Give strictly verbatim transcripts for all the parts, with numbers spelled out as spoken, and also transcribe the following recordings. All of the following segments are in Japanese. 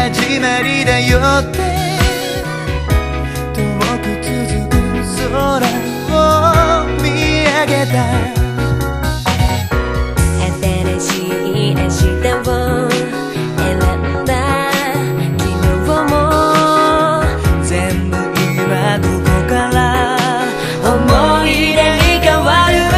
始まりだよって遠く続く空を見上げた新しい明日を選んだ昨日も全部今ここから思い出に変わる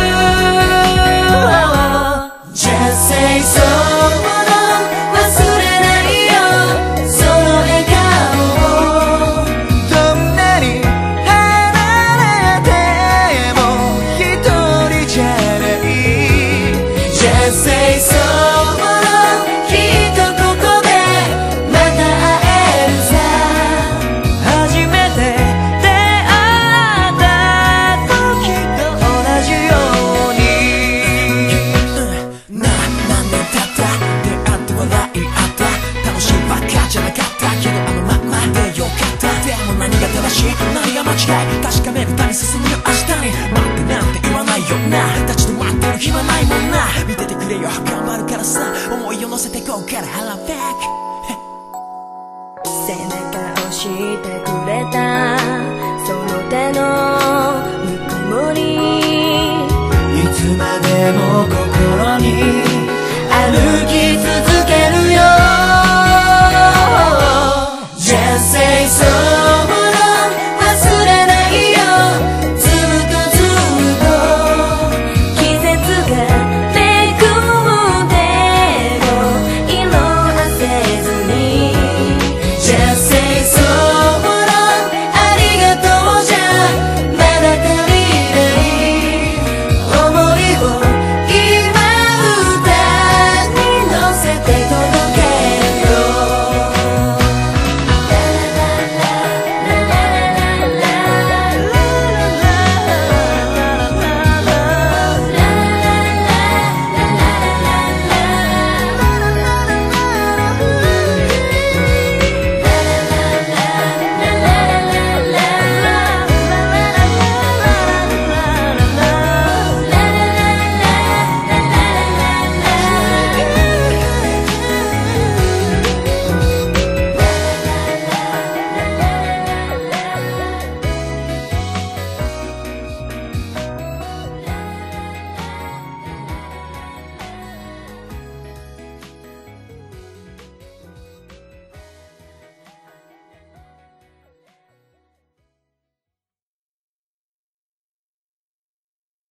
Just say so 忘れないよその笑顔どんなに離れても一人じゃない Just say so きっとここでまた会えるさ初めて出会った時と同じようにな何年経った出会って笑い合った楽しいばっかじゃなかったけどあのままでよかったでも何が正しい何が間違い確かめるため進むよ明日に待ってなんて言わないよな立ち止まってる暇ないもんな見ててくれよ頑張るからさ思いを乗せてこうから腹バック背中押してくれた